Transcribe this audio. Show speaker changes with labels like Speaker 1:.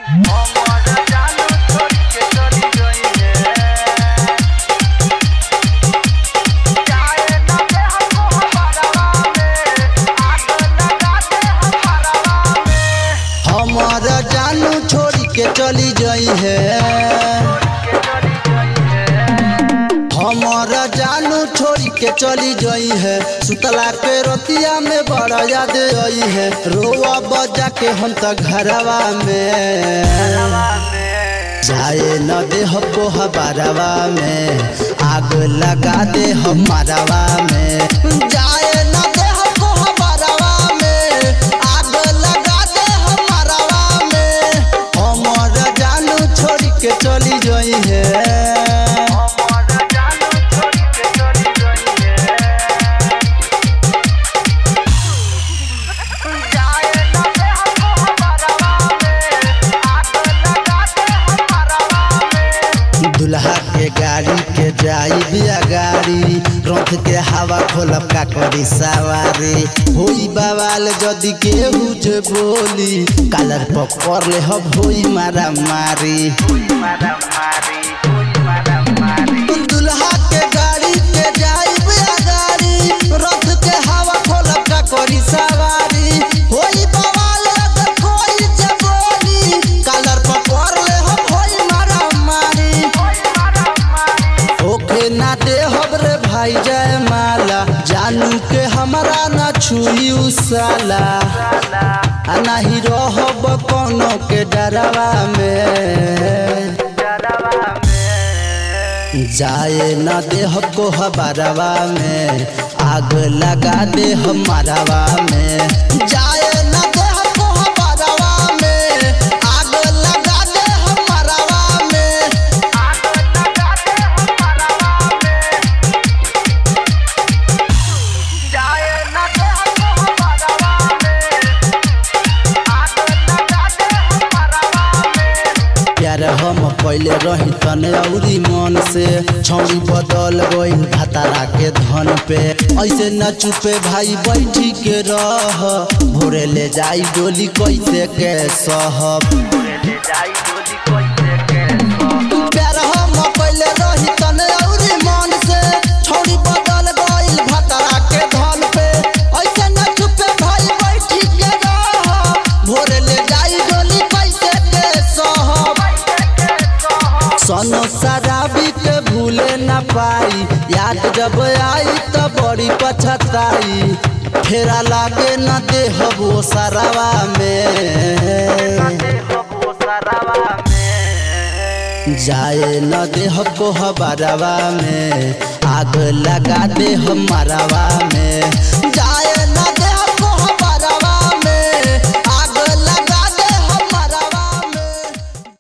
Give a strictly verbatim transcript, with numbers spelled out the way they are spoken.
Speaker 1: हमारा जानू छोड़ के चली गई है, हमारा जानू छोड़ के चली गई है। सुतला के रोतिया में बड़ा याद आई है, रोआ बजा के हम तो घरवा में जाए न दे हमको हबारवा में, आग लगा दे हमारवा में, जाए न दे हमको हबारवा में, आग लगा दे हमारवा में। हमारा जानू छोड़ के चली गई है, दुल्हा के गाड़ी के जाई बिया गाड़ी, रथ के हवा खोलब का करी सवारी। होई बवाल जदि केहू जे बोली, कालर पकड़ ले हम होई मारा मारी। दुल्हा के गाड़ी के जाई बिया गाड़ी, रथ के हवा खोलब का करी सवारी। होई बवाल अगर कोई जे बोली, कालर पकड़ ले हम होई मारा मारी। ओके ना दे हबरे भाई जय माला, जानू के हमारा ना छुई उसाला, आ नहीं रहब कोनो के डरवा में, जाए ना दे हमको हबारवा में, आग लगा दे हमारवा में, जाए ना दे हमको हबारवा में, आग लगा दे हमारवा में। प्यार हम पहले रही तने औरी मन से, छौड़ी बदल गइल भतारा के धन पे। ऐसे न चुपे भाई बैठी के रह, भोरे ले जाई डोली कैसे के सहब। प्यार हम पहले रही तने औरी मन से, छौड़ी बदल गइल भतारा के धन पे। ऐसे न चुपे भाई बैठी के रह, भोरे ले जाई डोली कैसे के सहब। सनो शराबी के भूले न पाई, याद जब आई तो बड़ी पछताई। फेरा लागे न दे हबो सरवा में, जाए न दे हमको हबारवा में, आग लगा दे हमारवा में।